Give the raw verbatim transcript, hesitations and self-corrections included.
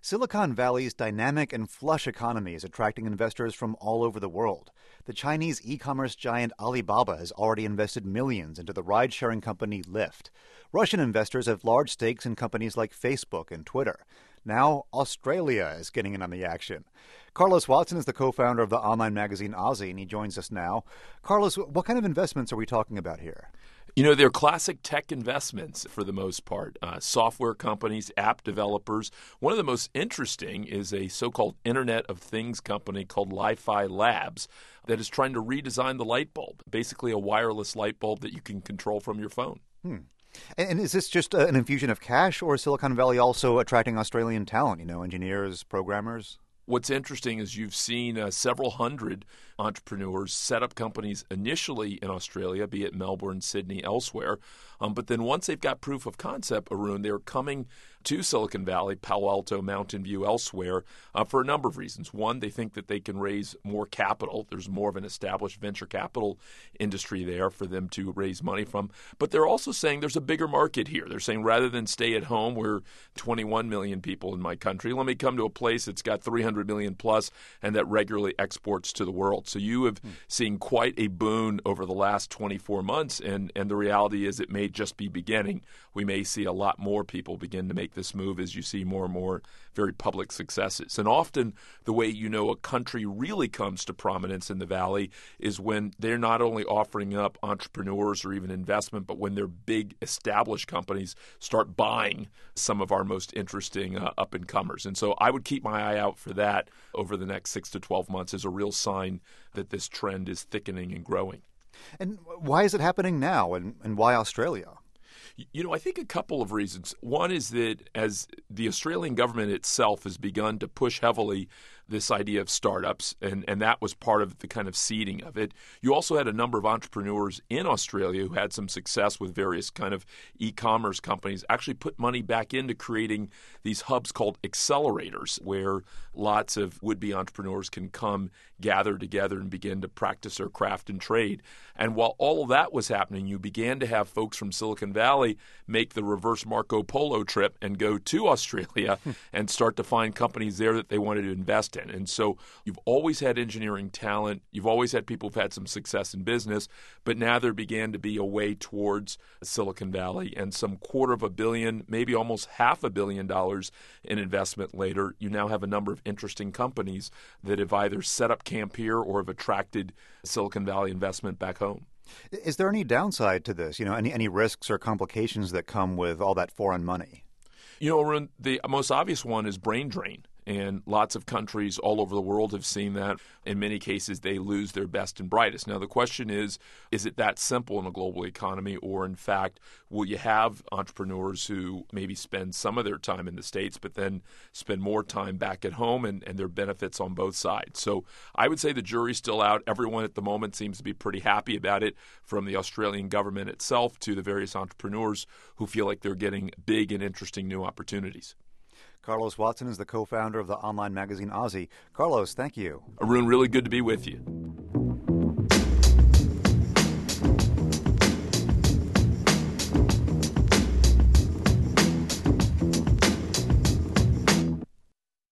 Silicon Valley's dynamic and flush economy is attracting investors from all over the world. The Chinese e-commerce giant Alibaba has already invested millions into the ride-sharing company Lyft. Russian investors have large stakes in companies like Facebook and Twitter. Now, Australia is getting in on the action. Carlos Watson is the co-founder of the online magazine Aussie, and he joins us now. Carlos, what kind of investments are we talking about here? You know, they're classic tech investments for the most part. Uh, software companies, app developers. One of the most interesting is a so-called Internet of Things company called Li-Fi Labs that is trying to redesign the light bulb, basically a wireless light bulb that you can control from your phone. Hmm. And is this just an infusion of cash, or is Silicon Valley also attracting Australian talent, you know, engineers, programmers? What's interesting is you've seen uh, several hundred entrepreneurs set up companies initially in Australia, be it Melbourne, Sydney, elsewhere. Um, but then once they've got proof of concept, Arun, they're coming to Silicon Valley, Palo Alto, Mountain View, elsewhere, uh, for a number of reasons. One, they think that they can raise more capital. There's more of an established venture capital industry there for them to raise money from. But they're also saying there's a bigger market here. They're saying rather than stay at home, we're twenty-one million people in my country, let me come to a place that's got three hundred million plus and that regularly exports to the world. So you have hmm. seen quite a boon over the last twenty-four months, and, and the reality is it may just be beginning. We may see a lot more people begin to make this move as you see more and more very public successes. And often the way you know a country really comes to prominence in the Valley is when they're not only offering up entrepreneurs or even investment, but when their big established companies start buying some of our most interesting uh, up-and-comers. And so I would keep my eye out for that over the next six to twelve months as a real sign that this trend is thickening and growing. And why is it happening now, and, and why Australia? You know, I think a couple of reasons. One is that as the Australian government itself has begun to push heavily this idea of startups, and, and that was part of the kind of seeding of it. You also had a number of entrepreneurs in Australia who had some success with various kind of e-commerce companies actually put money back into creating these hubs called accelerators, where lots of would-be entrepreneurs can come, gather together, and begin to practice their craft and trade. And while all of that was happening, you began to have folks from Silicon Valley make the reverse Marco Polo trip and go to Australia and start to find companies there that they wanted to invest in. And so you've always had engineering talent. You've always had people who've had some success in business, but now there began to be a way towards Silicon Valley, and some quarter of a billion, maybe almost half a billion dollars in investment later, you now have a number of interesting companies that have either set up camp here or have attracted Silicon Valley investment back home. Is there any downside to this? You know, any, any risks or complications that come with all that foreign money? You know, Arun, the most obvious one is brain drain. And lots of countries all over the world have seen that. In many cases, they lose their best and brightest. Now, the question is, is it that simple in a global economy? Or, in fact, will you have entrepreneurs who maybe spend some of their time in the States, but then spend more time back at home, and, and there are benefits on both sides? So I would say the jury's still out. Everyone at the moment seems to be pretty happy about it, from the Australian government itself to the various entrepreneurs who feel like they're getting big and interesting new opportunities. Carlos Watson is the co-founder of the online magazine Aussie. Carlos, thank you. Arun, really good to be with you.